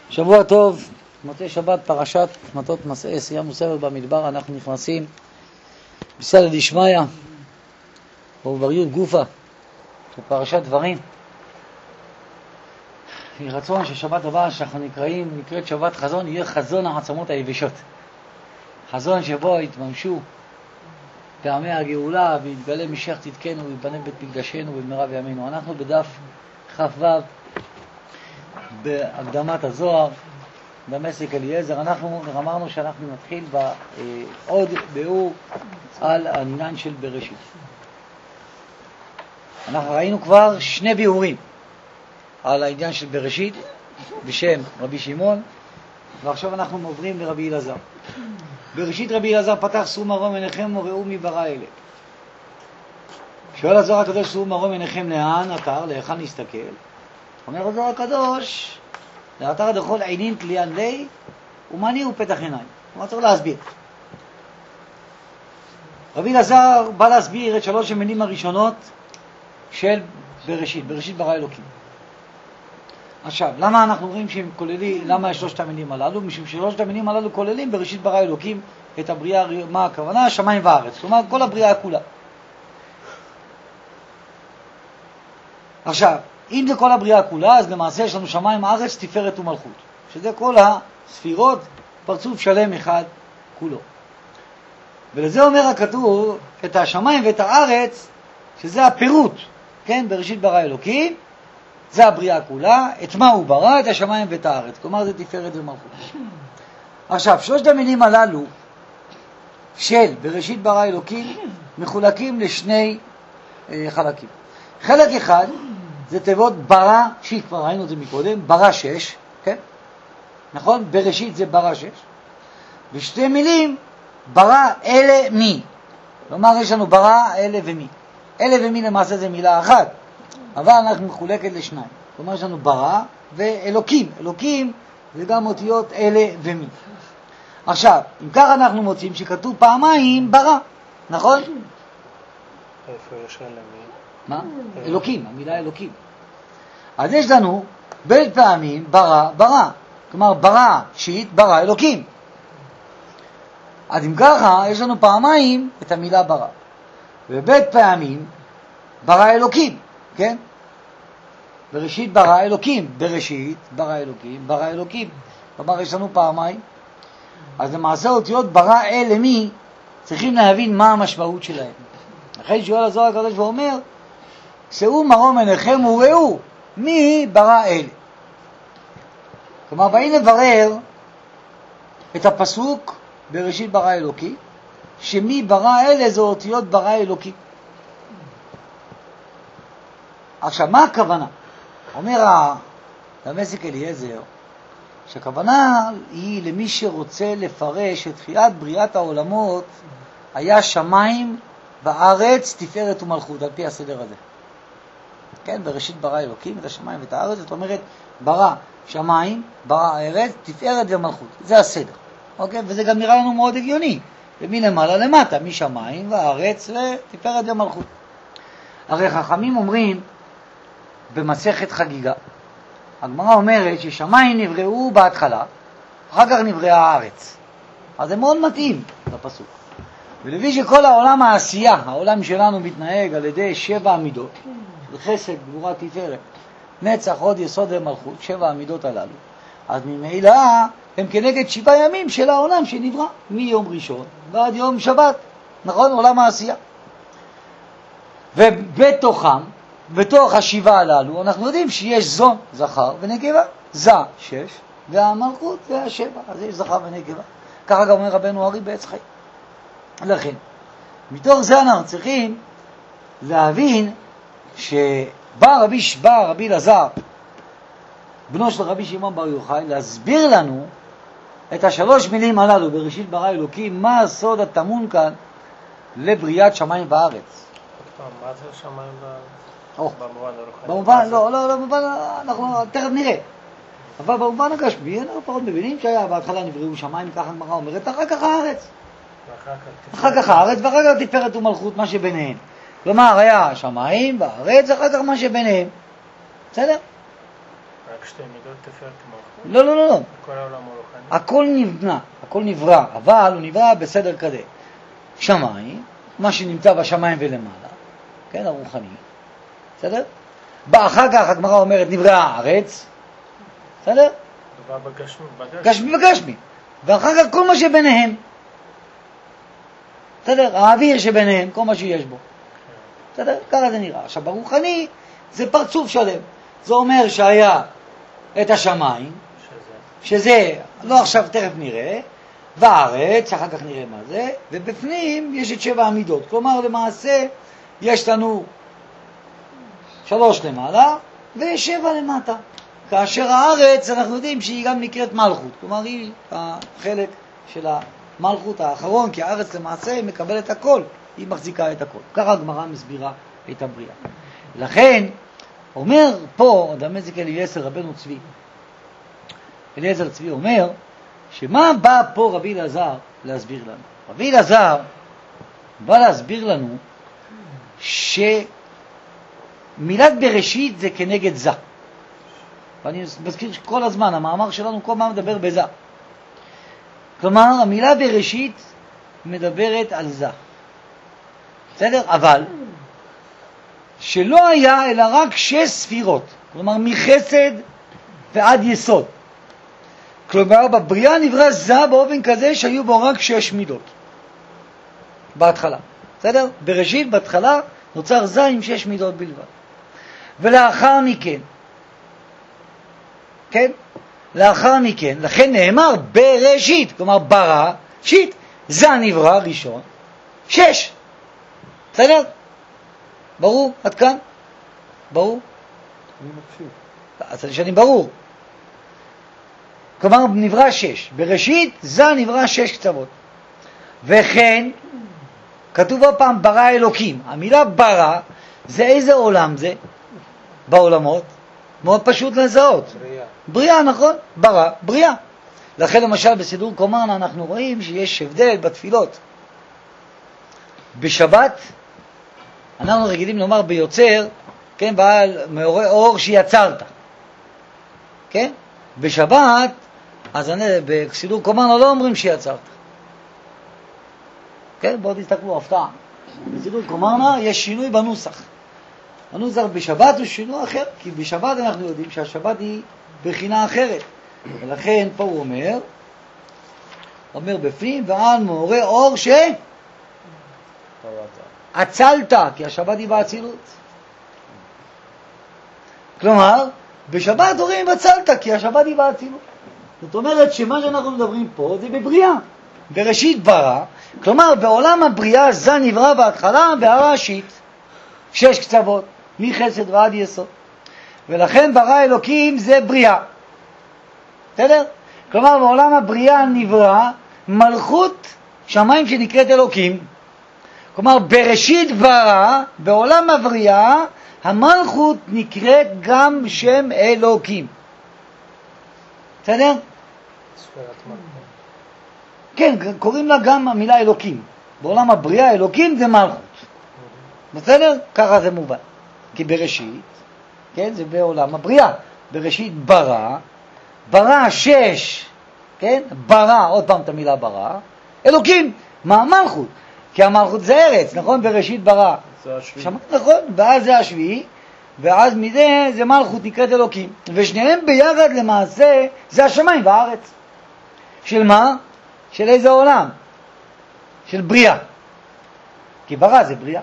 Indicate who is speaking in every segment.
Speaker 1: שבוע טוב, מוצאי שבת, פרשת מטות מסעי, סיימנו סבב במדבר, אנחנו נכנסים בסייעתא דשמיא, ובבריות גופה, בפרשת דברים. יהי רצון ששבת הבאה שאנחנו נקראת שבת חזון, יהיה חזון העצמות היבשות. חזון שבו יתממשו פעמי הגאולה, ויתגלה משיח צדקנו, ויבנה בית מקדשנו במהרה בימינו. אנחנו בדף כ"ו, בהקדמת הזוהר, דמשק אליעזר. אנחנו אמרנו שאנחנו נתחיל עוד ביאור על העניין של בראשית. אנחנו ראינו כבר שני ביאורים על העניין של בראשית בשם רבי שמעון, ועכשיו אנחנו עוברים לרבי אלעזר. בראשית רבי אלעזר פתח שאו מרום עיניכם וראו מי ברא אלה. שואל הזוהר הקדוש, שאו מרום עיניכם לאן אתר, להיכן נסתכל? אומר הזוהר הקדוש, לאתר דכל עינין תליין לי ומני הוא פתח עיניים. כלומר צריך להסביר. רבי אלעזר בא להסביר את שלוש המילים הראשונות של בראשית. בראשית ברא אלוקים. עכשיו, למה אנחנו רואים שהם כוללים, למה יש שלושת המילים הללו? משום שלושת המילים הללו כוללים בראשית ברא אלוקים את הבריאה. מה הכוונה? שמיים וארץ. כלומר כל הבריאה כולה. עכשיו, אם זה כל הבריאה כולה, אז למעשה יש לנו שמיים, ארץ, תפארת ומלכות, שזה כל הספירות, פרצוף שלם אחד כולו. ולזה אומר הכתוב את השמיים ואת הארץ, שזה הפירוט, כן? בראשית ברא אלוקים, זה הבריאה כולה. את מה הוא ברא? את השמיים ואת הארץ. כלומר זה תפארת ומלכות. עכשיו, שלושת המילים הללו של בראשית ברא אלוקים מחולקים לשני חלקים. חלק אחד זה תיבות ברא, שכבר ראינו את זה מקודם, ברא שש, כן? נכון? בראשית זה ברא שש. ושתי מילים, ברא אלה מי. כלומר יש לנו ברא אלה ומי. אלה ומי למעשה זה מילה אחת, אבל אנחנו מחולקת לשניים. כלומר יש לנו ברא ואלוקים. אלוקים זה גם אותיות אלה ומי. עכשיו, אם כך אנחנו מוצאים שכתוב פעמיים ברא, נכון?
Speaker 2: איפה יש אלה מי?
Speaker 1: מה? אלוקים, המילה אלוקים. אז יש לנו בין פעמים ברא, ברא. כלומר ברא שית, ברא אלוקים. אז אם ככה, יש לנו פעמיים את המילה ברא. ובית פעמים ברא אלוקים, כן? בראשית ברא אלוקים. בראשית ברא אלוקים, ברא אלוקים. כלומר יש לנו פעמיים. אז למעשה אותיות ברא אלה מי, צריכים להבין מה המשמעות שלהם. לכן שואל הזוהר הקדוש ואומר, שאו מרום עיניכם וראו מי ברא אלה. כלומר, באים לברר את הפסוק בראשית ברא אלוקי, שמי ברא אלה זה אותיות ברא אלוקי. עכשיו, מה הכוונה? אומר דמשק אליעזר, שהכוונה היא למי שרוצה לפרש את תחילת בריאת העולמות, היה שמיים וארץ, תפארת ומלכות, על פי הסדר הזה. כן, בראשית ברא אלוקים את השמיים ואת הארץ, זאת אומרת, ברא שמיים, ברא ארץ, תפארת ומלכות. זה הסדר. אוקיי? וזה גם נראה לנו מאוד הגיוני. ומלמעלה למטה, משמיים וארץ ותפארת ומלכות. הרי חכמים אומרים במסכת חגיגה, הגמרא אומרת ששמיים נבראו בהתחלה, אחר כך נבראה הארץ. אז זה מאוד מתאים לפסוק. ולפי שכל העולם העשייה, העולם שלנו מתנהג על ידי 7 עמידות, חסד, גבורה, תפארת, נצח, הוד, יסוד ומלכות, 7 עמידות הללו. אז ממילא הם כנגד 7 ימים של העולם שנברא, מיום ראשון ועד יום שבת, נכון? עולם העשייה. ובתוכם, בתוך 7 הללו, אנחנו יודעים שיש זון, זכר ונקבה, זה 6, והמלכות זה 7, אז יש זכר ונקבה. ככה גם אומר רבנו ארי בעץ חיים. לכן, מתוך זה אנחנו צריכים להבין שבא רבי אלעזר, בנו של רבי שמעון בר יוחאי, להסביר לנו את השלוש מילים הללו בראשית ברא אלוקים, מה הסוד הטמון כאן לבריאת שמיים וארץ.
Speaker 2: מה זה שמיים
Speaker 1: וארץ?
Speaker 2: במובן הרוחני?
Speaker 1: במובן, לא, במובן, אנחנו תכף נראה. אבל במובן הגשמי, אנחנו פחות מבינים שהיה בהתחלה נבראו שמיים, ככה הגמרא אומרת, אחר כך הארץ. אחר כך הארץ ואחר כך תפארת ומלכות, מה שביניהם. כלומר, היה שמיים וארץ, אחר כך מה שביניהם. בסדר?
Speaker 2: רק שתי מידות תפארת ומלכות?
Speaker 1: לא, לא, לא, לא.
Speaker 2: כל העולם הרוחני?
Speaker 1: הכל נבנה, הכל נברא, אבל הוא נברא בסדר כזה. שמיים, מה שנמצא בשמיים ולמעלה, כן, הרוחני, בסדר? אחר כך הגמרא אומרת נברא הארץ, בסדר?
Speaker 2: דבר בגשמי,
Speaker 1: גשמי וגשמי. ואחר כך כל מה שביניהם, בסדר? האוויר שביניהם, כל מה שיש בו. בסדר? ככה זה נראה. עכשיו, ברוחני זה פרצוף שלם. זה אומר שהיה את השמיים, שזה, לא עכשיו, תכף נראה, והארץ, אחר כך נראה מה זה, ובפנים יש את 7 המידות. כלומר, למעשה, יש לנו 3 למעלה, ו7 למטה. כאשר הארץ, אנחנו יודעים שהיא גם נקראת מלכות. כלומר, היא החלק של המלכות האחרון, כי הארץ למעשה מקבלת הכל, היא מחזיקה את הכל. ככה הגמרא מסבירה את הבריאה. לכן, אומר פה, דמשק אליעזר רבנו צבי, אליעזר צבי אומר, שמה בא פה רבי אלעזר להסביר לנו? רבי אלעזר בא להסביר לנו שמילת בראשית זה כנגד זה. ואני מזכיר כל הזמן, המאמר שלנו כל מה מדבר בזה. כלומר, המילה בראשית מדברת על זה. בסדר? אבל שלא היה אלא רק 6 ספירות. כלומר, מחסד ועד יסוד. כלומר, בבריאה נברא זה באופן כזה שהיו בו רק 6 מידות. בהתחלה. בסדר? בראשית, בהתחלה, נוצר זה עם 6 מידות בלבד. ולאחר מכן, כן? לאחר מכן, לכן נאמר בראשית, כלומר ברא, שיט, זה נברא ראשון, 6. בסדר? ברור? עד כאן? ברור?
Speaker 3: אני מקשיב.
Speaker 1: אז אני ברור. כלומר, נברא 6. בראשית, זה נברא 6 קצוות. וכן, כתוב עוד פעם, ברא אלוקים. המילה ברא, זה איזה עולם זה? בעולמות? מאוד פשוט לזהות.
Speaker 2: בריאה.
Speaker 1: בריאה, נכון? ברא, בריאה. לכן למשל בסידור קומרנה אנחנו רואים שיש הבדל בתפילות. בשבת, אנחנו רגילים לומר ביוצר, כן, בעל מעורר אור שיצרת. כן? בשבת, אז בסידור קומרנה לא אומרים שיצרת. כן? בואו תסתכלו, הפתעה. בסידור קומרנה יש שינוי בנוסח. הנוסח בשבת הוא שינוי אחר, כי בשבת אנחנו יודעים שהשבת היא בחינה אחרת. ולכן פה הוא אומר בפנים, ועל מעורר אור עצלת, כי השבת היא באצילות. כלומר, בשבת אומרים עצלת, כי השבת היא באצילות. זאת אומרת שמה שאנחנו מדברים פה זה בבריאה. בראשית ברא, כלומר בעולם הבריאה זה נברא בהתחלה והראשית 6 קצוות, מחסד ועד יסוד. ולכן ברא אלוקים זה בריאה. בסדר? כלומר בעולם הבריאה נברא מלכות שמיים שנקראת אלוקים. כלומר בראשית ברא, בעולם הבריאה, המלכות נקראת גם שם אלוקים. בסדר?
Speaker 2: ספירת מלכות.
Speaker 1: כן, קוראים לה גם המילה אלוקים. בעולם הבריאה אלוקים זה מלכות. בסדר? ככה זה מובן. כי בראשית, כן, זה בעולם הבריאה. בראשית ברא 6, כן? ברא, עוד פעם את המילה ברא, אלוקים. מה המלכות? כי המלכות זה ארץ, נכון? בראשית ברא.
Speaker 3: זה השביעי.
Speaker 1: נכון, ואז זה השביעי, ואז מזה זה מלכות נקראת אלוקים. ושניהם ביחד למעשה זה השמיים והארץ. של מה? של איזה עולם? של בריאה. כי ברא זה בריאה.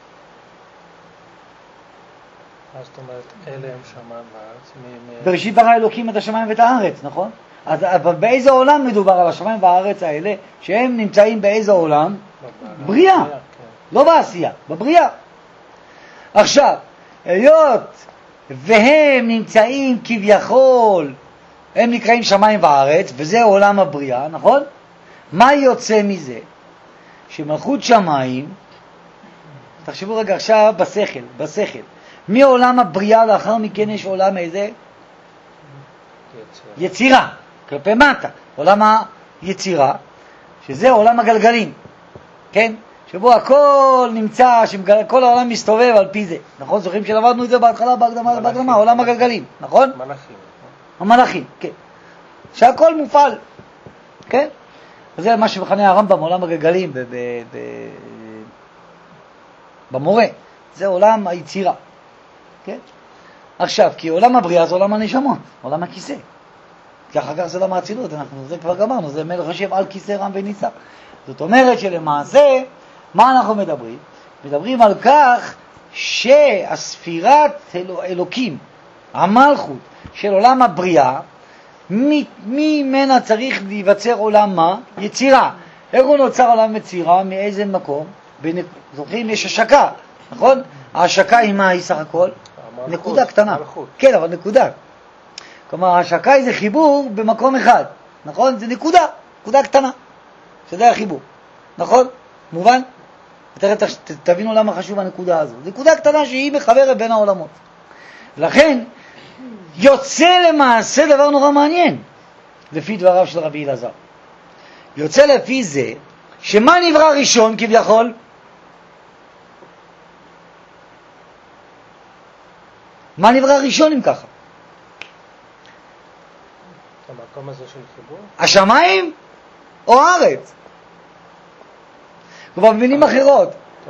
Speaker 2: אז זאת אומרת, אלה הם שמיים וארץ.
Speaker 1: בראשית ברא אלוקים את השמיים ואת הארץ, נכון? אז באיזה עולם מדובר על השמיים והארץ האלה, שהם נמצאים באיזה עולם? בריאה.
Speaker 2: כן.
Speaker 1: לא בעשייה, בבריאה. עכשיו, היות והם נמצאים כביכול, הם נקראים שמיים וארץ, וזה עולם הבריאה, נכון? מה יוצא מזה? שמלכות שמיים, תחשבו רגע עכשיו בשכל. מעולם הבריאה לאחר מכן יש עולם איזה? יצירה, כלפי מטה. עולם היצירה, שזה עולם הגלגלים, כן? שבו הכל נמצא, כל העולם מסתובב על פי זה. נכון? זוכרים שלמדנו את זה בהתחלה בהקדמה, עולם הגלגלים, נכון?
Speaker 2: מלאכים.
Speaker 1: המלאכים, כן. שהכל מופעל, כן? וזה מה שמכנה הרמב"ם, עולם הגלגלים במורה. זה עולם היצירה, כן? עכשיו, כי עולם הבריאה זה עולם הנשמות, עולם הכיסא. כי אחר כך זה עולם האצילות, זה כבר גמרנו, זה מלך יושב על כיסא רם וניצח. זאת אומרת שלמעשה, מה אנחנו מדברים? מדברים על כך שהספירת אלוקים, המלכות של עולם הבריאה, ממנה צריך להיווצר עולם מה? יצירה. איך הוא נוצר עולם יצירה? מאיזה מקום? זוכרים, יש השקה, נכון? ההשקה היא מה היא סך הכל? נקודה קטנה. כן, אבל נקודה. כלומר, ההשקה היא זה חיבור במקום אחד, נכון? זה נקודה קטנה, שזה החיבור, נכון? מובן? תבינו למה חשוב הנקודה הזו. נקודה קטנה שהיא מחברת בין העולמות. לכן, יוצא למעשה דבר נורא מעניין, לפי דבריו של רבי אלעזר. יוצא לפי זה, שמה נברא ראשון כביכול? מה נברא ראשון אם ככה?
Speaker 2: המקום הזה של חיבור?
Speaker 1: השמיים או הארץ? כלומר, במילים אחרות,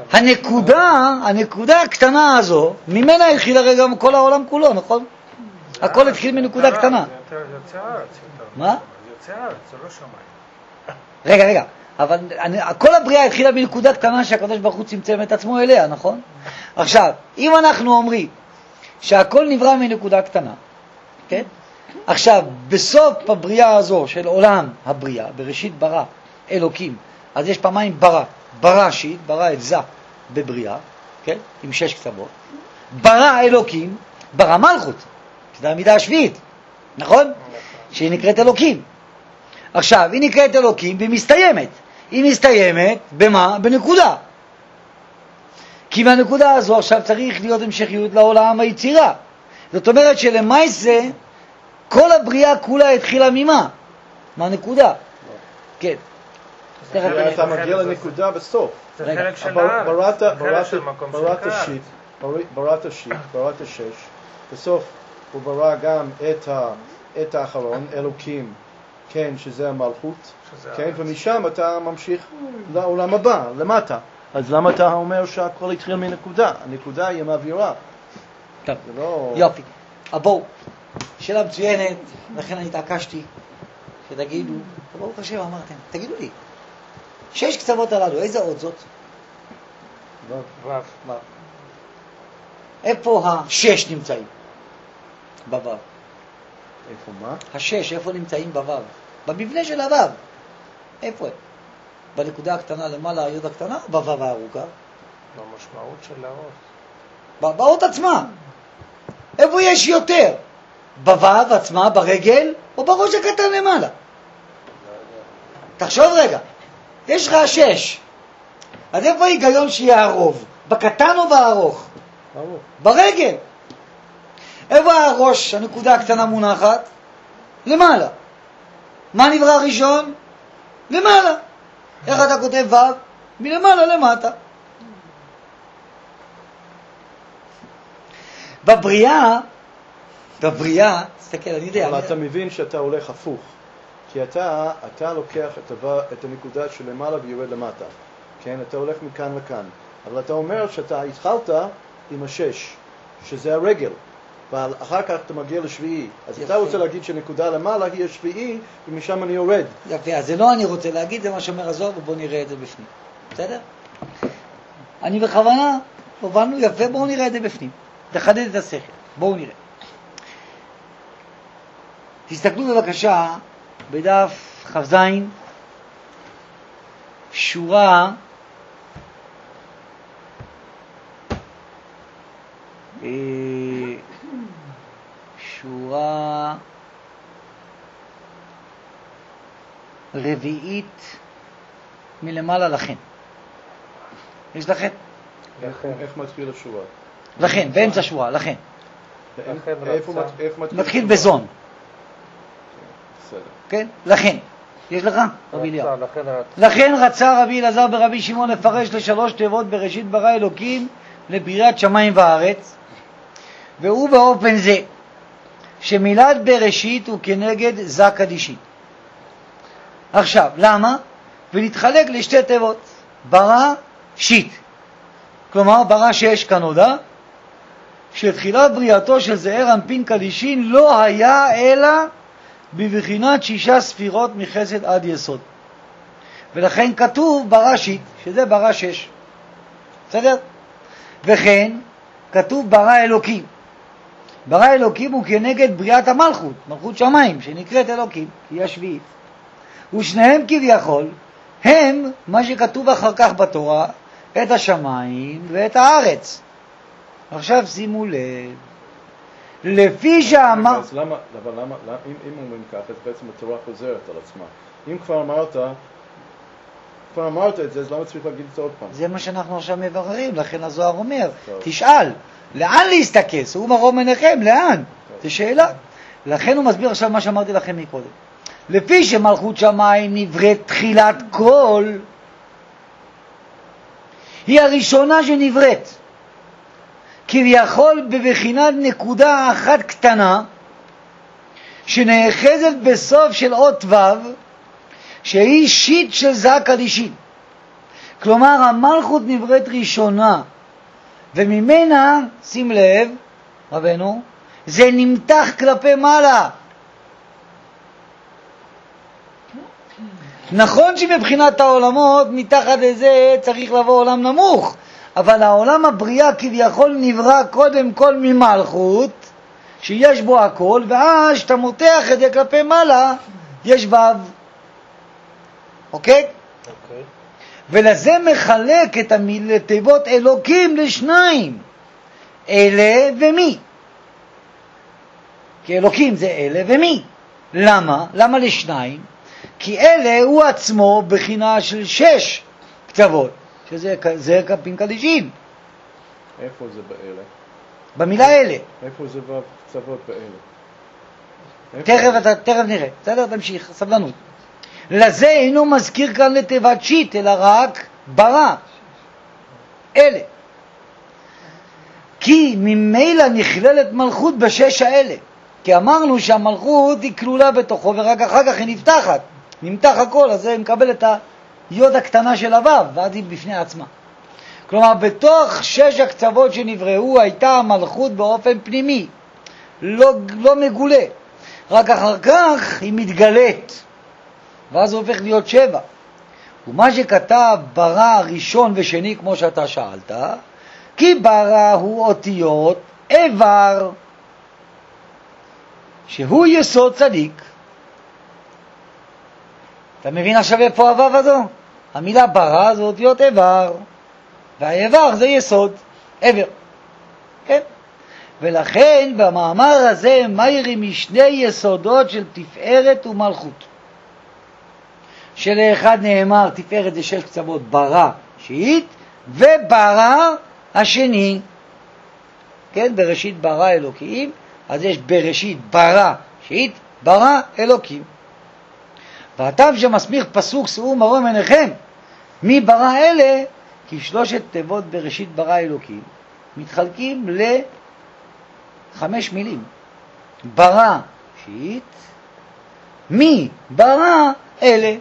Speaker 1: הנקודה הקטנה הזו, ממנה התחיל הרגע כל העולם כולו, נכון? הכל התחיל מנקודה קטנה.
Speaker 2: זה יוצא הארץ.
Speaker 1: מה?
Speaker 2: זה יוצא הארץ, זה לא שמיים.
Speaker 1: רגע, אבל כל הבריאה התחילה מנקודה קטנה שהקדוש ברוך הוא צמצם את עצמו אליה, נכון? עכשיו, אם אנחנו אומרים שהכל נברא מנקודה קטנה, כן? עכשיו, בסוף הבריאה הזו של עולם הבריאה, בראשית ברא אלוקים, אז יש פעמיים בראשית, ברא את זה בבריאה, כן? עם 6 קצוות. ברא אלוקים, ברא מלכות, שזה המידה השביעית, נכון? שהיא נקראת אלוקים. עכשיו, היא נקראת אלוקים והיא מסתיימת. היא מסתיימת במה? בנקודה. כי מהנקודה הזו עכשיו צריך להיות המשכיות לעולם היצירה. זאת אומרת שלמעשה כל הבריאה כולה התחילה ממה? מהנקודה. כן.
Speaker 3: אתה מגיע לנקודה בסוף.
Speaker 2: זה חלק של הארץ.
Speaker 3: בראת השיט, בראת 6. בסוף הוא ברא גם את האחרון, אלוקים, כן, שזה המלכות. כן, ומשם אתה ממשיך לעולם הבא, למטה. אז למה אתה אומר שהכל התחיל מנקודה? הנקודה היא מעבירה.
Speaker 1: טוב, יופי. בואו, שאלה מצוינת, לכן אני התעקשתי שתגידו, ברוך השם אמרתם, תגידו לי, 6 קצוות הללו, איזה עוד זאת?
Speaker 2: וו.
Speaker 1: איפה 6 נמצאים? בוו.
Speaker 3: איפה מה?
Speaker 1: 6, איפה נמצאים בוו? במבנה של הוו. איפה הם? בנקודה הקטנה למעלה, היוד הקטנה, או בוו הארוכה?
Speaker 2: במשמעות של האות.
Speaker 1: באות עצמה. איפה יש יותר? בוו עצמה, ברגל, או בראש הקטן למעלה? תחשוב רגע. יש לך 6. אז איפה ההיגיון שיהיה הרוב? בקטן או בארוך? ברגל. איפה הראש, הנקודה הקטנה מונחת? למעלה. מה נברא ראשון? למעלה. איך אתה כותב וו? מלמעלה למטה. בבריאה, תסתכל, אני יודע.
Speaker 3: אבל אתה מבין שאתה הולך הפוך. כי אתה לוקח את הנקודה של למעלה ויורד למטה. כן, אתה הולך מכאן לכאן. אבל אתה אומר שאתה התחלת עם 6, שזה הרגל. אבל אחר כך אתה מגיע לשביעי. אז יפה. אתה רוצה להגיד שנקודה למעלה היא השביעי, ומשם אני יורד.
Speaker 1: יפה, אז זה לא אני רוצה להגיד, זה מה שאומר הזוהר, ובואו נראה את זה בפנים. בסדר? אני בכוונה, הובנו יפה, בואו נראה את זה בפנים. תחדד את השכל, בואו נראה. תסתכלו בבקשה בדף כ"ז, שורה רביעית מלמעלה לכן. יש לכן?
Speaker 3: איך מתחיל השורה?
Speaker 1: לכן, באמצע שורה, לכן.
Speaker 3: איפה
Speaker 1: מתחיל בזון.
Speaker 3: בסדר.
Speaker 1: כן? לכן. יש לך? רבי אליהו. לכן רצה רבי אלעזר ברבי שמעון לפרש ל3 תיבות בראשית ברא אלוקים לבריאת שמיים וארץ, והוא באופן זה שמילת בראשית הוא כנגד זה קדישין. עכשיו, למה? ולהתחלק לשתי תיבות, ברא שיט. כלומר, ברא 6 כנודע, שתחילת בריאתו של זעיר אנפין קדישין לא היה אלא בבחינת 6 ספירות מחסד עד יסוד. ולכן כתוב ברא שיט, שזה ברא 6. בסדר? וכן כתוב ברא אלוקים. ברא אלוקים הוא כנגד בריאת המלכות, מלכות שמיים, שנקראת אלוקים, היא השביעית. ושניהם כביכול הם מה שכתוב אחר כך בתורה, את השמיים ואת הארץ. עכשיו שימו לב, לפי שאמר...
Speaker 3: אז למה, אם אומרים כך, אז בעצם התורה חוזרת על עצמה. אם כבר אמרת את זה, אז למה צריך להגיד את זה עוד פעם?
Speaker 1: זה מה שאנחנו עכשיו מבררים, לכן הזוהר אומר, תשאל, לאן להסתכס? הוא מרום עיניכם, לאן? זו שאלה. לכן הוא מסביר עכשיו מה שאמרתי לכם מקודם. לפי שמלכות שמיים נבראת תחילת כל, היא הראשונה שנבראת. כביכול בבחינת נקודה אחת קטנה, שנאחזת בסוף של אות ו', שהיא שיט של זה קדישין. כלומר, המלכות נבראת ראשונה, וממנה, שים לב, רבנו, זה נמתח כלפי מעלה. נכון שמבחינת העולמות, מתחת לזה צריך לבוא עולם נמוך, אבל העולם הבריאה כביכול נברא קודם כל ממלכות, שיש בו הכל, ואז שאתה מותח את זה כלפי מעלה, יש ו'. אוקיי?
Speaker 2: אוקיי.
Speaker 1: ולזה מחלק את התיבות אלוקים לשניים, אלה ומי. כי אלוקים זה אלה ומי. למה? למה לשניים? כי אלה הוא עצמו בחינה של 6 קצוות, שזה קפין קדישין.
Speaker 3: איפה זה באלה?
Speaker 1: במילה אלה.
Speaker 3: איפה זה קצוות באלה?
Speaker 1: תכף נראה. בסדר? תמשיך, סבלנות. לזה אינו מזכיר כאן לתיבת שיט, אלא רק ברא. אלה. כי ממילא נכללת מלכות ב6 האלה. כי אמרנו שהמלכות היא כלולה בתוכו, ורק אחר כך היא נפתחת. נמתח הכל, אז זה מקבל את היוד הקטנה של הוו, ואז היא בפני עצמה. כלומר, בתוך 6 הקצוות שנבראו, הייתה המלכות באופן פנימי. לא מגולה. רק אחר כך היא מתגלית. ואז הוא הופך להיות 7. ומה שכתב ברא ראשון ושני, כמו שאתה שאלת, כי ברא הוא אותיות איבר, שהוא יסוד צדיק. אתה מבין עכשיו איפה הוו הזו? המילה ברא זה אותיות איבר, והאיבר זה יסוד, איבר. כן? ולכן במאמר הזה מאירים משני יסודות של תפארת ומלכות. שלאחד נאמר תפארת זה 6 קצוות, ברא שיט, וברא השני. כן, בראשית ברא אלוקים, אז יש בראשית ברא שיט, ברא אלוקים. והטעם שמסמיך פסוק שאו מרום עיניכם, מי ברא אלה? כי 3 תיבות בראשית ברא אלוקים מתחלקים ל5 מילים. ברא שיט, מי ברא אלה.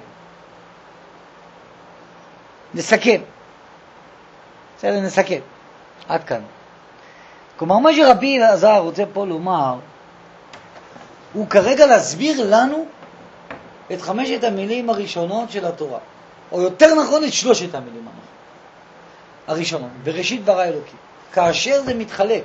Speaker 1: נסכם. בסדר, נסכם. עד כאן. כלומר, מה שרבי אלעזר רוצה פה לומר, הוא כרגע להסביר לנו את 5 המילים הראשונות של התורה. או יותר נכון, את 3 המילים הראשונות. בראשית ברא אלוקים. כאשר זה מתחלק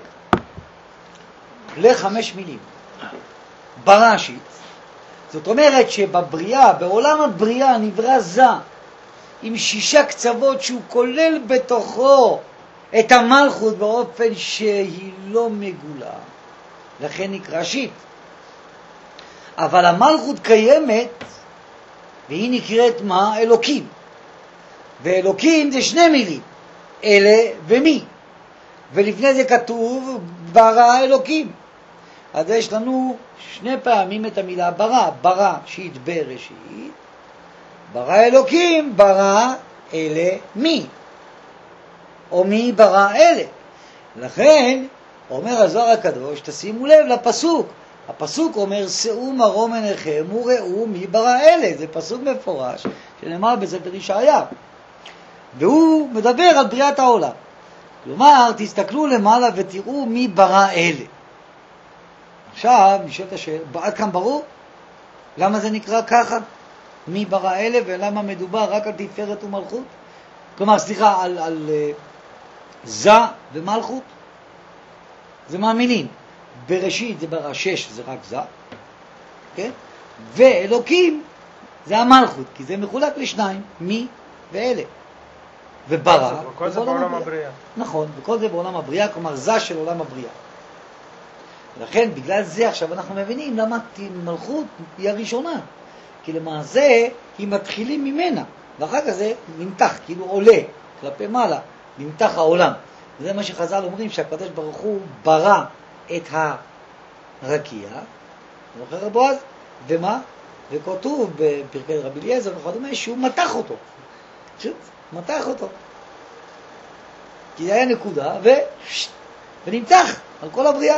Speaker 1: ל5 מילים. ברא שיט. זאת אומרת שבבריאה, בעולם הבריאה נברא זה, עם 6 קצוות שהוא כולל בתוכו את המלכות באופן שהיא לא מגולה. לכן נקרא שיט. אבל המלכות קיימת, והיא נקראת מה? אלוקים. ואלוקים זה 2 מילים, אלה ומי. ולפני זה כתוב ברא אלוקים. אז יש לנו 2 פעמים את המילה ברא. ברא שיט בראשית. ברא אלוקים, ברא אלה מי. או מי ברא אלה. לכן, אומר הזוהר הקדוש, תשימו לב לפסוק, הפסוק אומר, שאו מרום עיניכם וראו מי ברא אלה. זה פסוק מפורש שנאמר בספר ישעיה. והוא מדבר על בריאת העולם. כלומר, תסתכלו למעלה ותראו מי ברא אלה. עכשיו, נשאלת השאלה, עד כאן ברור? למה זה נקרא ככה? מי ברא אלה ולמה מדובר רק על תפארת ומלכות? כלומר, סליחה, על זה ומלכות? זה מהמילים. בראשית זה ברא 6, זה רק זה, כן? ואלוקים זה המלכות, כי זה מחולק לשניים, מי ואלה. וברא,
Speaker 2: וכל זה בעולם הבריאה.
Speaker 1: נכון, וכל זה בעולם הבריאה, כלומר זה של עולם הבריאה. ולכן, בגלל זה עכשיו אנחנו מבינים למה מלכות היא הראשונה. כי למעשה היא מתחילים ממנה, ואחר כך זה נמתח, כאילו עולה כלפי מעלה, נמתח העולם. וזה מה שחז"ל אומרים, שהקדוש ברוך הוא ברא את הרקיע, זוכר בועז? ומה? וכתוב בפרקי רבי אליעזר וכדומה שהוא מתח אותו. פשוט מתח אותו. כי זה היה נקודה ונמתח על כל הבריאה.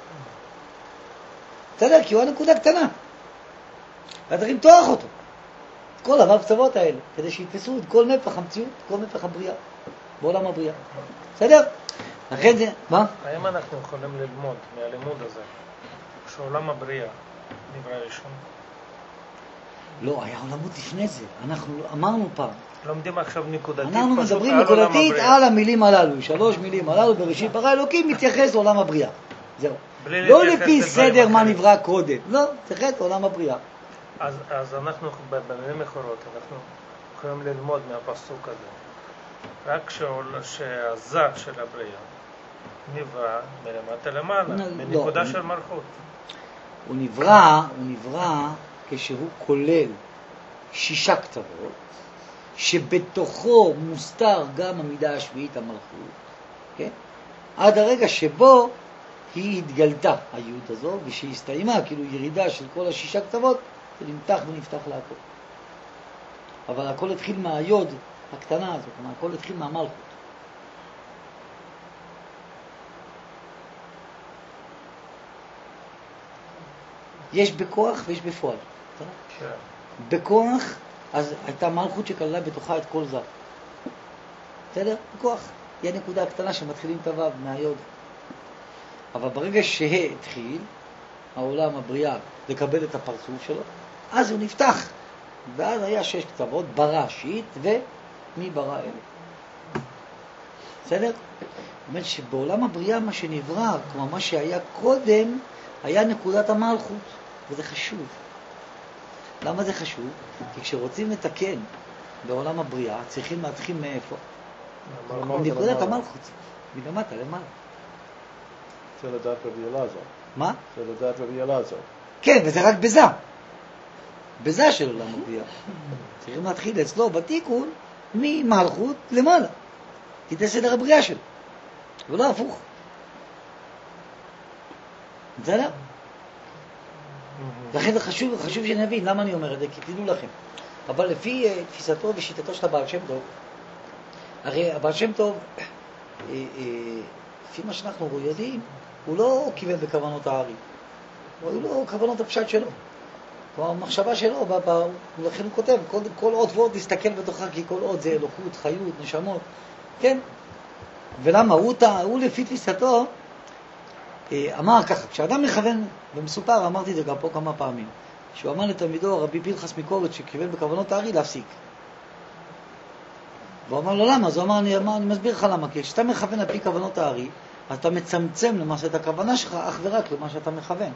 Speaker 1: בסדר? כי הוא הנקודה קטנה. ואתה צריך למתוח אותו. כל הקצוות האלה, כדי שיתפסו את כל נפח המציאות, כל נפח הבריאה, בעולם הבריאה. בסדר? לכן זה, מה?
Speaker 2: האם אנחנו יכולים ללמוד מהלימוד הזה, שעולם הבריאה נברא ראשון?
Speaker 1: לא, היה עולמות לפני זה. אנחנו אמרנו פעם.
Speaker 2: לומדים עכשיו נקודתית.
Speaker 1: אנחנו מדברים נקודתית על המילים הללו. 3 מילים הללו, בראשית ברא אלוקים, מתייחס לעולם הבריאה. זהו. לא לפי סדר מה נברא קודם. לא, מתייחס לעולם הבריאה.
Speaker 2: אז אנחנו, במילים אחרות, אנחנו יכולים ללמוד מהפסוק הזה. רק שהזה של הבריאה נברא מלמטה למעלה, בנקודה של מלכות.
Speaker 1: הוא נברא כשהוא כולל 6 קצוות, שבתוכו מוסתר גם המידה השביעית המלכות, כן? עד הרגע שבו היא התגלתה, היוד הזו, ושהיא הסתיימה, כאילו ירידה של כל 6 קצוות, זה נמתח ונפתח להכל. אבל הכל התחיל מהיוד הקטנה הזאת, כלומר, הכל התחיל מהמלכות. יש בכוח ויש בפועל. בכוח, אז הייתה מלכות שכללה בתוכה את כל זה. בסדר? בכוח. היא הנקודה הקטנה שמתחילים את הוו מהיוד. אבל ברגע שהתחיל העולם הבריאה לקבל את הפרצוף שלו, אז הוא נפתח. ואז היה 6 קצוות, בראשית ומי ברא אלה. בסדר? זאת אומרת שבעולם הבריאה מה שנברא, כמו מה שהיה קודם, היה נקודת המלכות. וזה חשוב. למה זה חשוב? כי כשרוצים לתקן בעולם הבריאה, צריכים להתחיל מאיפה? נקודת המלכות. מלמטה, למעלה.
Speaker 3: זה לדעת רבי אלעזר.
Speaker 1: מה?
Speaker 3: זה לדעת רבי אלעזר.
Speaker 1: כן, וזה רק בזה. בזה של עולם הבריאה. צריכים להתחיל אצלו בתיקון ממלכות למעלה. כי זה סדר הבריאה שלו. ולא הפוך. בסדר? לכן זה חשוב שנבין למה אני אומר את זה, כי תדעו לכם. אבל לפי תפיסתו ושיטתו של הבעל שם טוב, הרי הבעל שם טוב, לפי מה שאנחנו יודעים, הוא לא כיוון בכוונות הארי. הוא לא כוונות הפשט שלו. כלומר, המחשבה שלו, לכן הוא כותב, כל עוד ועוד להסתכל בתוכה, כי כל עוד זה אלוקות, חיות, נשמות. כן? ולמה? הוא לפי תפיסתו, אמר ככה, כשאדם מכוון, ומסופר, אמרתי את זה גם פה כמה פעמים, שהוא אמר לתלמידו, רבי פנחס מקורת, שכיוון בכוונות הארי, להפסיק. והוא אמר לו, למה? אז הוא אמר, אני מסביר לך למה, כי כשאתה מכוון על פי כוונות הארי, אז אתה מצמצם למעשה את הכוונה שלך, אך ורק למה שאתה מכוון.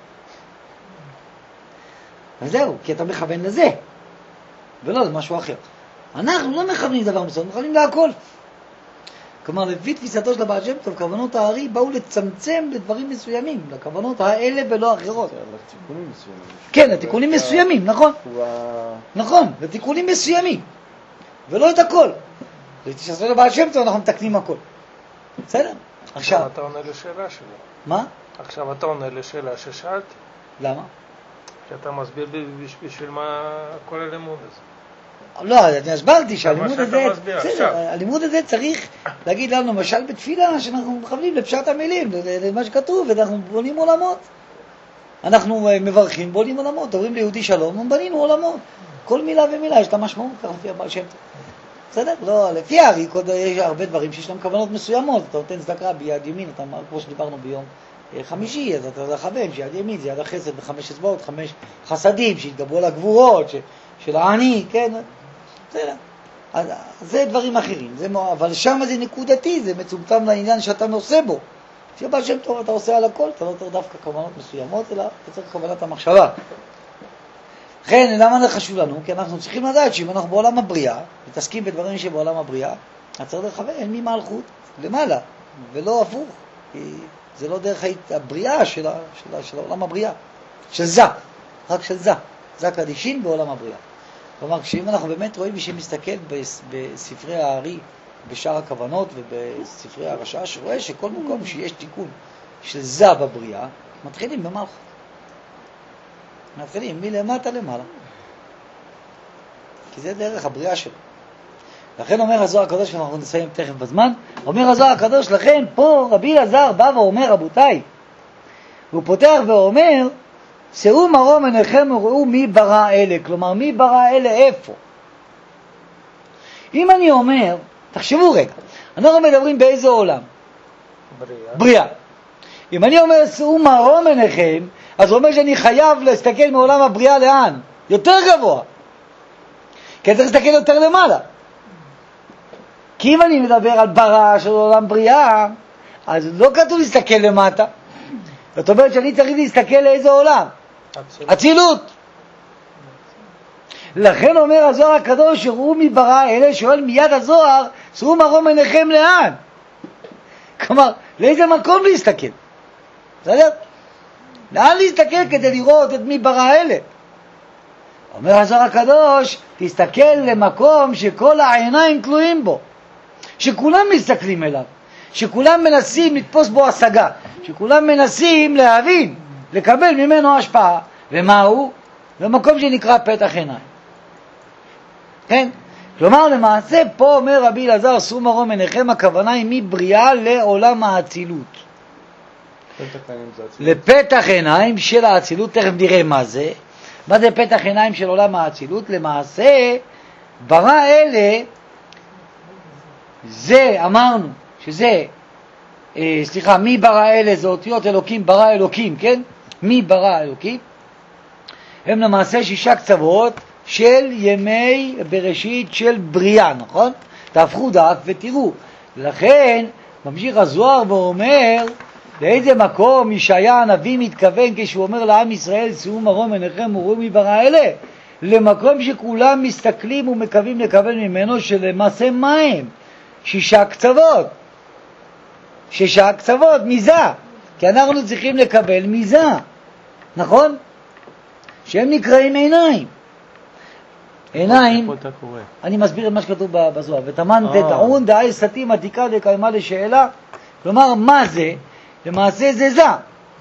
Speaker 1: אז זהו, כי אתה מכוון לזה, ולא למשהו אחר. אנחנו לא מכוונים דבר מסוים, מכוונים להכל. כלומר, לפי תפיסתו של הבעל שם טוב, כוונות הארי באו לצמצם לדברים מסוימים, לכוונות האלה ולא אחרות.
Speaker 3: לתיקונים מסוימים.
Speaker 1: כן, לתיקונים מסוימים, נכון. נכון, לתיקונים מסוימים. ולא את הכל. לתפיסתו של הבעל שם טוב אנחנו מתקנים הכל. בסדר?
Speaker 2: עכשיו אתה עונה לשאלה שלו.
Speaker 1: מה?
Speaker 2: עכשיו אתה עונה לשאלה ששאלת.
Speaker 1: למה?
Speaker 2: כי אתה מסביר בשביל מה כל הלימוד הזה.
Speaker 1: לא, אני הסברתי שהלימוד הזה, הלימוד הזה צריך להגיד לנו, למשל בתפילה, שאנחנו מכוונים לפשט המילים, למה שכתוב, ואנחנו בונים עולמות. אנחנו מברכים, בונים עולמות, אומרים ליהודי שלום, בנינו עולמות. כל מילה ומילה יש לה משמעות, כך לפי הבעל שם טוב. בסדר? לא, לפי הארי, יש הרבה דברים שיש להם כוונות מסוימות. אתה נותן צדקה ביד ימין, אתה אמר, כמו שדיברנו ביום חמישי, אז אתה לכוון שיד ימין זה יד החסד ב5 אצבעות, 5 חסדים שהתגברו על הגבורות של העני, כן? בסדר. אז זה דברים אחרים, אבל שם זה נקודתי, זה מצומצם לעניין שאתה נושא בו. שבא שם טוב אתה עושה על הכל, אתה לא צריך דווקא כוונות מסוימות, אלא אתה צריך כוונת המחשבה. לכן, למה זה חשוב לנו? כי אנחנו צריכים לדעת שאם אנחנו בעולם הבריאה, מתעסקים בדברים שבעולם הבריאה, אז צריך לכוון ממלכות למעלה, ולא הפוך. זה לא דרך הבריאה של העולם הבריאה, של זה, רק של זה. זה קדישין בעולם הבריאה. כלומר, כשאם אנחנו באמת רואים מי שמסתכל בספרי הארי, בשאר הכוונות ובספרי הרשש, רואה שכל מקום שיש תיקון של זה בבריאה, מתחילים במלכות. מתחילים מלמטה למעלה. כי זה דרך הבריאה שלו. לכן אומר הזוהר הקדוש, אנחנו נסיים תכף בזמן, אומר הזוהר הקדוש, לכן פה רבי אלעזר בא ואומר, רבותיי, הוא פותח ואומר, שאו מרום עיניכם וראו מי ברא אלה. כלומר, מי ברא אלה איפה? אם אני אומר, תחשבו רגע, אנחנו מדברים באיזה עולם? בריאה. אם אני אומר, שאו מרום עיניכם, אז הוא אומר שאני חייב להסתכל מעולם הבריאה לאן? יותר גבוה. כי אני צריך להסתכל יותר למעלה. כי אם אני מדבר על ברא של עולם בריאה, אז לא כתוב להסתכל למטה. זאת אומרת שאני צריך להסתכל לאיזה עולם? אצילות. לכן אומר הזוהר הקדוש, שראו מי ברא אלה, שואל מיד הזוהר, שאו מרום עיניכם לאן? כלומר, לאיזה מקום להסתכל? בסדר? לאן להסתכל כדי לראות את מי ברא אלה? אומר הזוהר הקדוש, תסתכל למקום שכל העיניים תלויים בו, שכולם מסתכלים אליו, שכולם מנסים לתפוס בו השגה, שכולם מנסים להבין, לקבל ממנו השפעה. ומה הוא? זה מקום שנקרא פתח עיניים. כן? כלומר, למעשה, פה אומר רבי אלעזר, שאו מרום עיניכם, הכוונה היא מבריאה לעולם האצילות. לפתח עיניים של האצילות, תכף נראה מה זה. מה זה פתח עיניים של עולם האצילות? למעשה, ברא אלה, זה, אמרנו, שזה, מי ברא אלה, זה אותיות אלוקים, ברא אלוקים, כן? מי ברא אלוקים? הם למעשה 6 קצוות של ימי בראשית של בריאה, נכון? תהפכו דף ותראו. לכן, ממשיך הזוהר ואומר, לאיזה מקום ישעיה הנביא מתכוון כשהוא אומר לעם ישראל, שאו מרום עיניכם וראו מי ברא אלה? למקום שכולם מסתכלים ומקווים לקבל ממנו, שלמעשה מה הם? 6 קצוות. 6 קצוות, מזה. כי אנחנו צריכים לקבל מזה. נכון? שהם נקראים עיניים. עיניים, אני מסביר את מה שכתוב בזוהר. ותמן תטעון דאי סתים עתיקה לקיימה לשאלה. כלומר, מה זה? למעשה זה זה.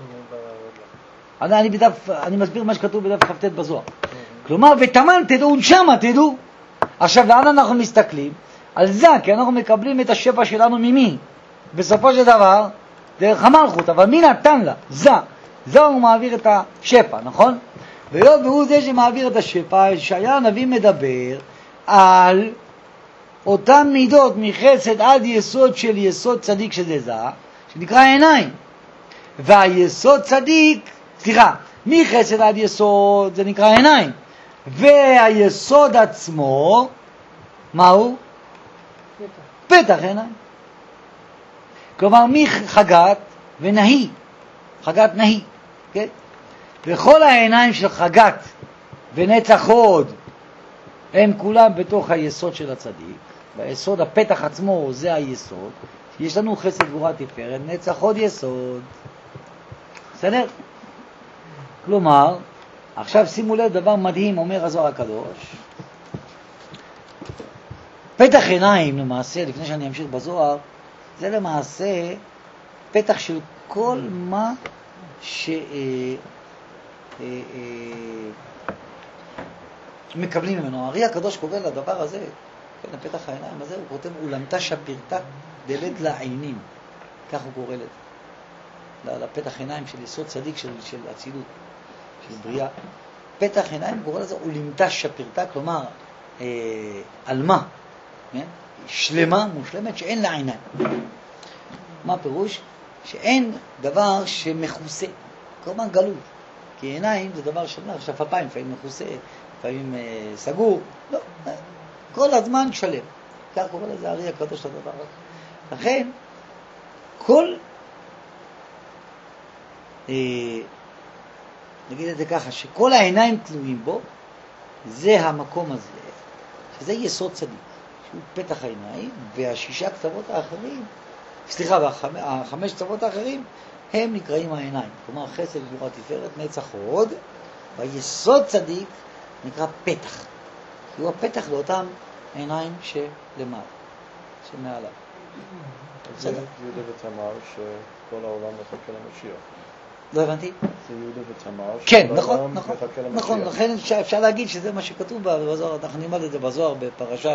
Speaker 1: אני מסביר מה שכתוב בדף כ"ט בזוהר. כלומר, ותמן תדעון שמה תדעו. עכשיו, לאן אנחנו מסתכלים? על זה, כי אנחנו מקבלים את השפע שלנו ממי? בסופו של דבר, דרך המלכות, אבל מי נתן לה? זה. זה הוא מעביר את השפע, נכון? והיות והוא זה שמעביר את השפע, ישעיה הנביא מדבר על אותם מידות מחסד עד יסוד של יסוד צדיק שזה זה, שנקרא עיניים. והיסוד צדיק, מחסד עד יסוד זה נקרא עיניים. והיסוד עצמו, מהו? פתח עיניים. כלומר, מחגת ונהי, חגת נהי, כן? וכל העיניים של חגת ונצח הוד הם כולם בתוך היסוד של הצדיק. והיסוד, הפתח עצמו זה היסוד. יש לנו חסד גבורה תפארת, נצח הוד יסוד. בסדר? כלומר, עכשיו שימו לב דבר מדהים, אומר הזוהר הקדוש. פתח עיניים למעשה, לפני שאני אמשיך בזוהר, זה למעשה פתח של כל מה מקבלים ממנו. הארי הקדוש קורא לדבר הזה, כן, הפתח העיניים הזה, הוא כותב אולמתה שפירתה דלת לעינים. כך הוא קורא לזה. לפתח עיניים של יסוד צדיק של אצילות. של בריאה. פתח עיניים קורא לזה אולימתה שפירתה, כלומר, אלמה, כן? שלמה, מושלמת, שאין לה עיניים. מה הפירוש? שאין דבר שמכוסה, כלומר גלוי. כי עיניים זה דבר שפתיים, לפעמים מכוסה, לפעמים סגור, לא, כל הזמן שלם. כך קורא לזה הארי הקדוש לדבר הזה. לכן, כל, נגיד את זה ככה, שכל העיניים תלויים בו, זה המקום הזה, שזה יסוד צדיק, שהוא פתח העיניים, והשישה קצוות האחרים, והחמש קצוות האחרים, הם נקראים העיניים. כלומר, חסד, גבורה, תפארת, נצח הוד, והיסוד צדיק נקרא פתח. כי הוא הפתח לאותם עיניים שלמעלה, שמעליו.
Speaker 3: זה יהודה ותמר שכל העולם מחכה למשיח.
Speaker 1: לא הבנתי?
Speaker 3: זה יהודה ותמר
Speaker 1: כן,
Speaker 3: שכל
Speaker 1: נכון,
Speaker 3: העולם
Speaker 1: נכון,
Speaker 3: מחכה למשיח.
Speaker 1: נכון, לכן אפשר להגיד שזה מה שכתוב בזוהר, אנחנו נלמד את זה בזוהר בפרשת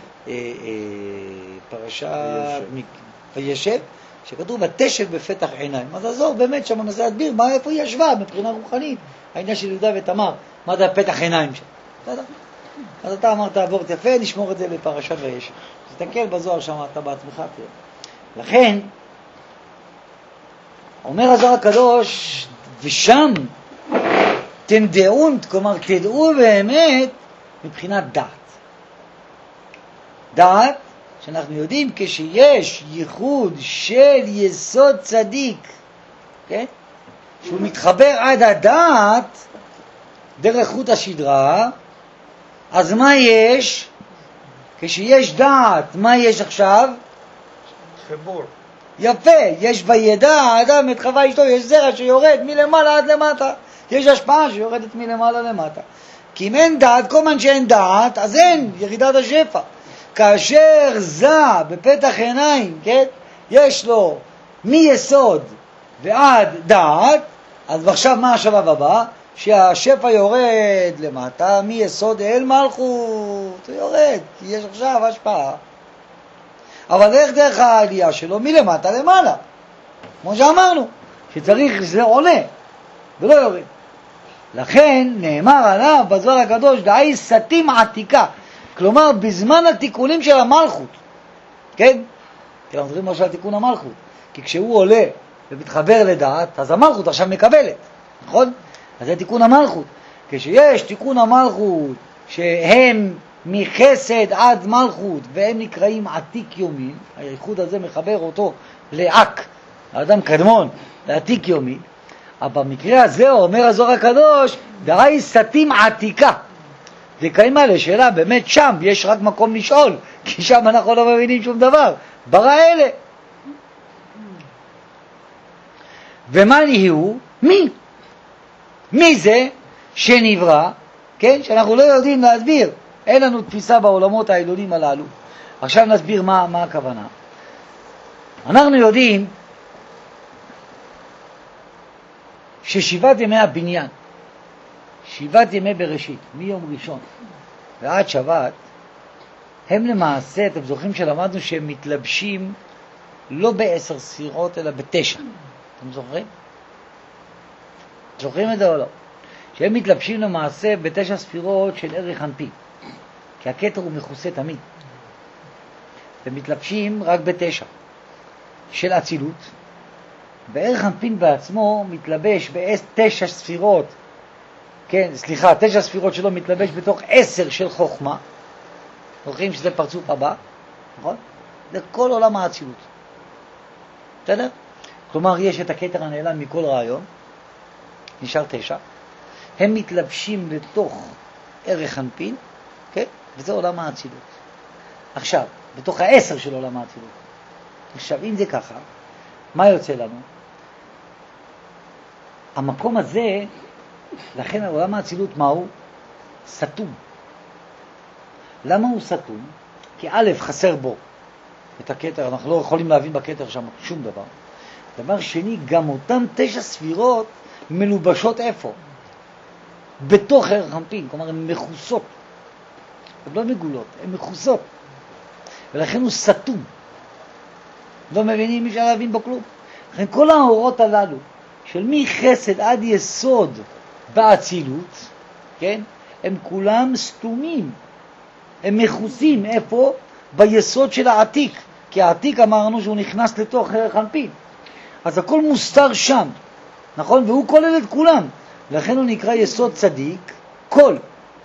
Speaker 1: וישב, שכתוב ותשב בפתח עיניים. אז הזוהר באמת שם מנסה להסביר איפה היא ישבה מבחינה רוחנית, העניין של יהודה ותמר, מה זה הפתח עיניים שם. אז אתה אמרת עבורת יפה, נשמור את זה לפרשת וישב. תסתכל בזוהר שם, אתה בעצמך תראה. לכן, אומר הזוהר הקדוש, ושם תדעון, כלומר תדעו באמת מבחינת דעת. דעת, שאנחנו יודעים כשיש ייחוד של יסוד צדיק, כן? שהוא מתחבר עד הדעת דרך חוט השדרה, אז מה יש? כשיש דעת, מה יש עכשיו?
Speaker 2: חיבור.
Speaker 1: יפה, יש בידע האדם את חווה אשתו, יש זרע שיורד מלמעלה עד למטה, יש השפעה שיורדת מלמעלה למטה. כי אם אין דעת, כל זמן שאין דעת, אז אין ירידת השפע. כאשר זה בפתח עיניים, כן? יש לו מיסוד ועד דעת, אז עכשיו מה השלב הבא? שהשפע יורד למטה, מיסוד אל מלכות, הוא יורד, כי יש עכשיו השפעה. אבל איך דרך העלייה שלו? מלמטה למעלה. כמו שאמרנו, שצריך שזה עולה, ולא יורד. לכן נאמר עליו בזוהר הקדוש, דאי סתים עתיקה. כלומר, בזמן התיקונים של המלכות, כן? כי אנחנו מדברים עכשיו על תיקון המלכות. כי כשהוא עולה ומתחבר לדעת, אז המלכות עכשיו מקבלת, נכון? אז זה תיקון המלכות. כשיש תיקון המלכות, שהם מחסד עד מלכות, והם נקראים עתיק יומין, הייחוד הזה מחבר אותו לעק, האדם קדמון, לעתיק יומין, אבל במקרה הזה אומר הזוהר הקדוש, דאי סתים עתיקה. זה קיימה לשאלה, באמת שם יש רק מקום לשאול, כי שם אנחנו לא מבינים שום דבר, ברא אלה. ומה נהיו? מי זה שנברא, כן? שאנחנו לא יודעים להסביר, אין לנו תפיסה בעולמות העליונים הללו. עכשיו נסביר מה הכוונה. אנחנו יודעים ששבעת ימי הבניין, 7 ימי בראשית, מיום ראשון ועד שבת, הם למעשה, אתם זוכרים שלמדנו שהם מתלבשים לא ב10 ספירות אלא ב9. אתם זוכרים? זוכרים את זה או לא? שהם מתלבשים למעשה ב9 ספירות של ערך אנפין, כי הכתר הוא מכוסה תמיד. הם מתלבשים רק ב9 של אצילות, בערך אנפין בעצמו מתלבש ב9 ספירות, כן, סליחה, 9 ספירות שלו מתלבש בתוך 10 של חוכמה. זוכרים שזה פרצוף הבא, נכון? זה כל עולם האצילות. בסדר? כלומר, יש את הכתר הנעלם מכל רעיון, נשאר 9. הם מתלבשים לתוך ערך אנפין, כן? וזה עולם האצילות. עכשיו, בתוך 10 של עולם האצילות. עכשיו, אם זה ככה, מה יוצא לנו? המקום הזה, לכן העולם האצילות מהו? סתום. למה הוא סתום? כי א', חסר בו את הכתר, אנחנו לא יכולים להבין בכתר שם שום דבר. דבר שני, גם אותם 9 ספירות מלובשות איפה? בתוך ערך אנפין, כלומר הן מכוסות. הן לא מגולות, הן מכוסות. ולכן הוא סתום. לא מבינים, אפשר להבין בו כלום. לכן כל האורות הללו, של מחסד עד יסוד באצילות, כן? הם כולם סתומים, הם מכוסים, איפה? ביסוד של העתיק, כי העתיק אמרנו שהוא נכנס לתוך ערך אנפין, אז הכל מוסתר שם, נכון? והוא כולל את כולם, לכן הוא נקרא יסוד צדיק, כל.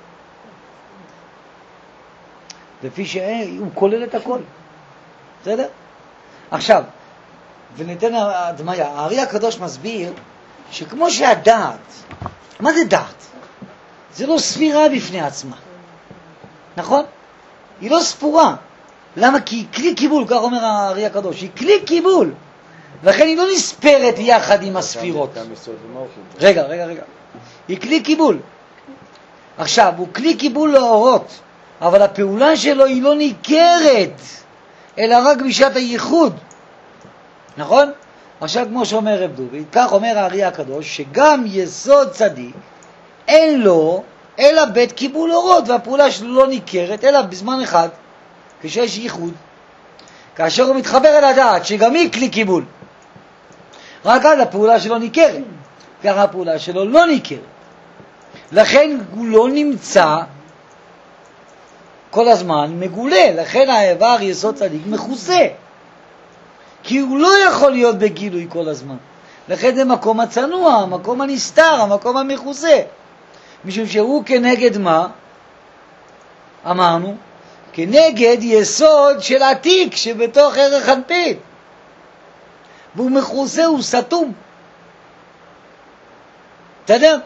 Speaker 1: לפי שהוא כולל את הכל, בסדר? עכשיו, וניתן הדמיה, הארי הקדוש מסביר שכמו שהדעת, מה זה דעת? זה לא ספירה בפני עצמה, נכון? היא לא ספורה. למה? כי היא כלי קיבול, כך אומר הארי הקדוש, היא כלי קיבול, לכן היא לא נספרת יחד עם הספירות. רגע. היא כלי קיבול. עכשיו, הוא כלי קיבול לאורות, אבל הפעולה שלו היא לא ניכרת, אלא רק בשעת הייחוד. נכון? עכשיו, כמו שאומר רב דוד, כך אומר הארי הקדוש, שגם יסוד צדיק אין לו אלא בית קיבול אורות, והפעולה שלו לא ניכרת, אלא בזמן אחד, כשיש ייחוד, כאשר הוא מתחבר אל הדעת, שגם היא כלי קיבול. רק אז הפעולה שלו ניכרת, ככה הפעולה שלו לא ניכרת. לכן הוא לא נמצא כל הזמן מגולה, לכן האיבר יסוד צדיק מכוסה, כי הוא לא יכול להיות בגילוי כל הזמן. לכן זה מקום הצנוע, המקום הנסתר, המקום המכוסה. משום שהוא כנגד מה? אמרנו, כנגד יסוד של עתיק שבתוך ערך אנפין. והוא מכוסה, הוא סתום. בסדר?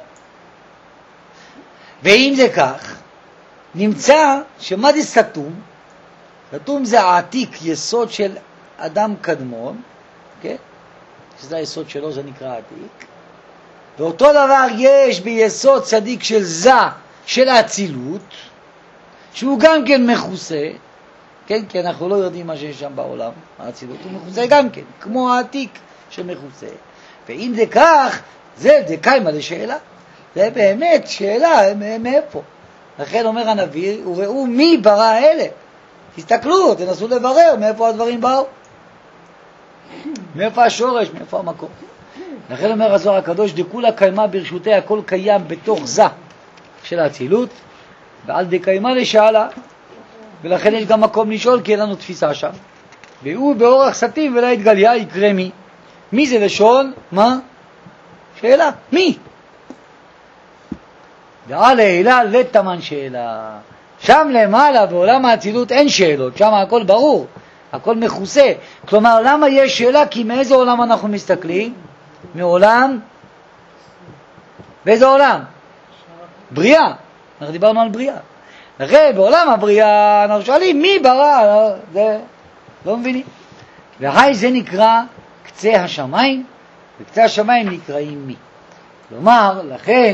Speaker 1: ואם זה כך, נמצא שמה זה סתום? סתום זה העתיק, יסוד של אדם קדמון, כן? שזה היסוד שלו, זה נקרא עתיק. ואותו דבר יש ביסוד צדיק של זה, של האצילות, שהוא גם כן מכוסה, כן? כי אנחנו לא יודעים מה שיש שם בעולם, האצילות הוא מכוסה גם כן, כמו העתיק שמכוסה. ואם זה כך, זה קיימה לשאלה. זה באמת שאלה, מאיפה? לכן אומר הנביא, וראו מי ברא אלה. תסתכלו, תנסו לברר מאיפה הדברים באו. מאיפה השורש, מאיפה המקום. לכן אומר הזוהר הקדוש, דכולה קיימה ברשותי, הכל קיים בתוך זה של האצילות, ועל דקיימה לשאלה, ולכן יש גם מקום לשאול, כי אין לנו תפיסה שם. והוא באורח סתים ולא התגליה, יקרא מי. מי זה לשאול? מה? שאלה. מי? דעה לעילה לתמן שאלה. שם למעלה בעולם האצילות אין שאלות, שם הכל ברור, הכל מכוסה. כלומר, למה יש שאלה? כי מאיזה עולם אנחנו מסתכלים? מעולם? באיזה עולם? בריאה. אנחנו דיברנו על בריאה. לכן בעולם הבריאה אנחנו שואלים מי ברא? זה לא מבינים. והי זה נקרא קצה השמיים, וקצה השמיים נקראים מי. כלומר, לכן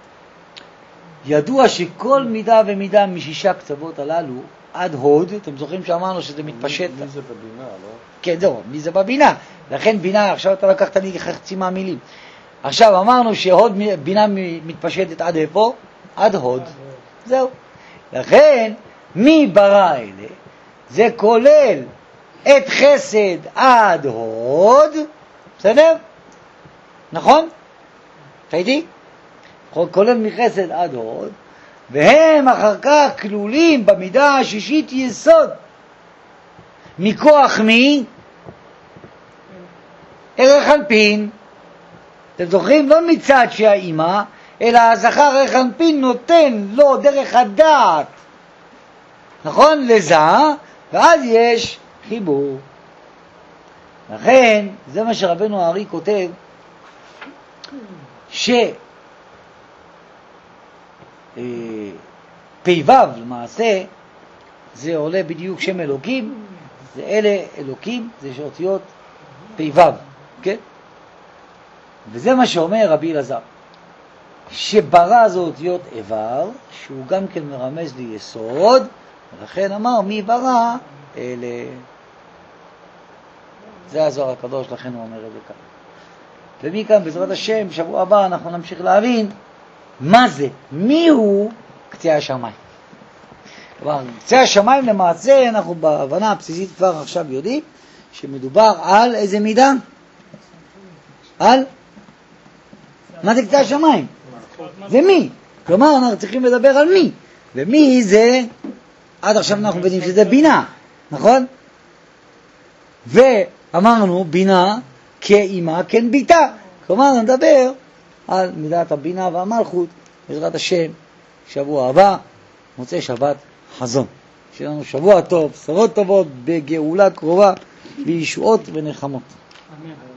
Speaker 1: ידוע שכל מידה ומידה משישה קצוות הללו עד הוד, אתם זוכרים שאמרנו שזה מתפשט.
Speaker 3: מי זה בבינה, לא?
Speaker 1: כן, זהו, מי זה בבינה. לכן בינה, עכשיו אתה לקחת לי חצי מהמילים. עכשיו אמרנו שהוד בינה מתפשטת עד איפה? עד הוד. זהו. לכן מי ברא אלה? זה כולל את חסד עד הוד, בסדר? נכון? תהייתי? כולל מחסד עד הוד, והם אחר כך כלולים במידה השישית יסוד. מכוח מי? ערך אנפין. אתם זוכרים? לא מצד שהאימא, אלא הזכר ערך אנפין נותן לו דרך הדעת, נכון? לזה, ואז יש חיבור. לכן, זה מה שרבנו הארי כותב, פ"ו למעשה זה עולה בדיוק שם אלוקים, זה אלה אלוקים, זה שאותיות פ"ו, כן? וזה מה שאומר רבי אלעזר, שברא זה אותיות איבר, שהוא גם כן מרמז ליסוד, ולכן אמר מי ברא אלה. זה הזוהר הקדוש, לכן הוא אומר את זה כאן. ומכאן בעזרת השם בשבוע הבא אנחנו נמשיך להבין מה זה, מי הוא קצה השמיים. כלומר, קצה השמיים למעשה אנחנו בהבנה הבסיסית כבר עכשיו יודעים שמדובר על איזה מידה? על? מה זה קצה השמיים? זה מי. כלומר, אנחנו צריכים לדבר על מי. ומי זה, עד עכשיו אנחנו יודעים שזה בינה, נכון? ואמרנו בינה כאימה, כן ביתה. כלומר, נדבר על מידת הבינה והמלכות, בעזרת השם, שבוע הבא, מוצאי שבת חזון. שיהיה לנו שבוע טוב, בשורות טובות, בגאולה קרובה, בישועות ונחמות.
Speaker 4: אמן.